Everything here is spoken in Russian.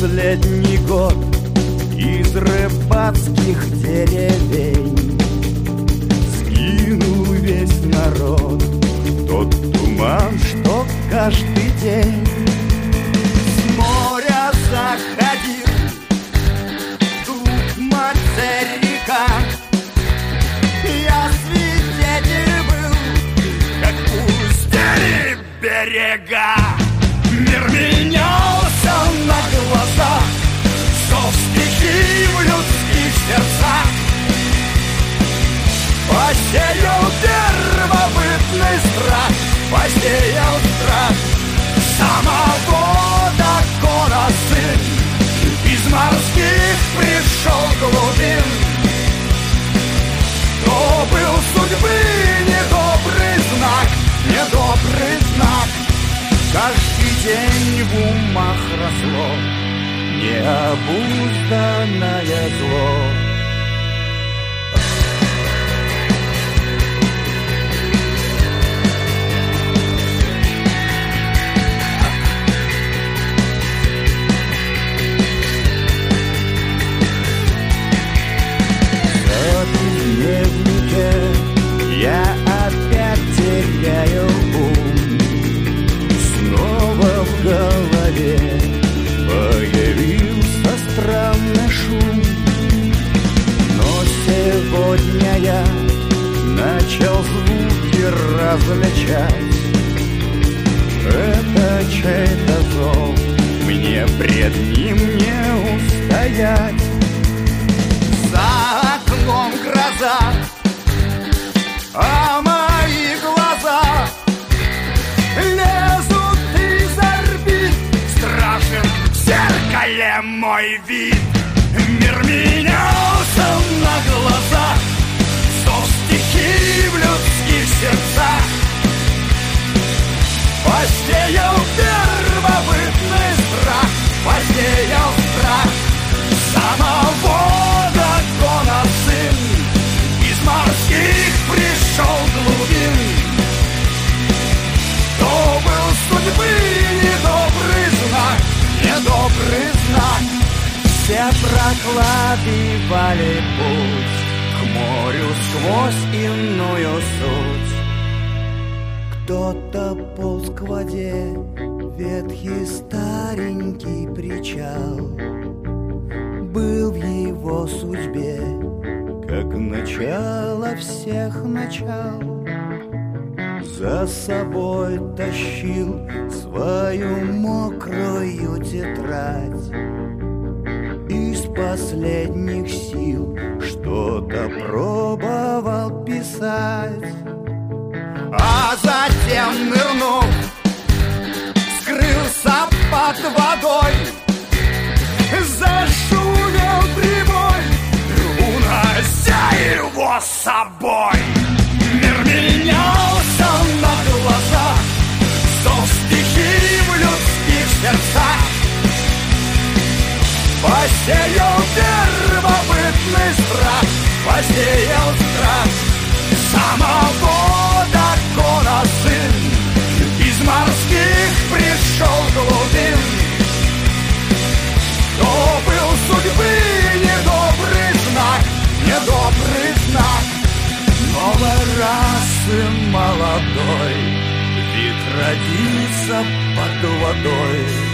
последний год из рыбацких деревень сгинул весь народ. Тот туман, что каждый день с моря заходил, тут материка. Я свидетель был, как пустели берега. Мир менялся на глазах, зов стихий в людских сердцах. Посеял первобытный страх, посеял страх самого дракона сын. Из морских пришел глубин, то был судьбы недобрый знак, недобрый знак. Каждый день в умах росло необузданное зло. Я опять теряю ум, снова в голове появился странный шум. Но сегодня я начал звуки различать. Это чей-то зов, мне пред ним не устоять. За окном гроза, а мои глаза лезут из орбит. Страшен в зеркале мой вид. Мир менялся на глазах, зов стихий в людских сердцах. Посеял первобытный страх, посеял страх самого дракона сын. Из морских пришел глубин, то был судьбы недобрый знак, недобрый знак. Все прокладывали путь к морю сквозь иную суть. Кто-то полз к воде, ветхий старенький причал был в его судьбе, как начало всех начал. За собой тащил свою мокрую тетрадь, из последних сил что-то пробовал писать. А затем, нырнув, скрылся под водой. Зашумел прибой, унося его с собой. Мир менялся на глазах, зов стихий в людских сердцах. Посеял первобытный страх, посеял страх самого дракона сын. Из морских пришел глубин, то был судьбы недобрый знак, недобрый знак. Новой расы молодой, вид родился под водой.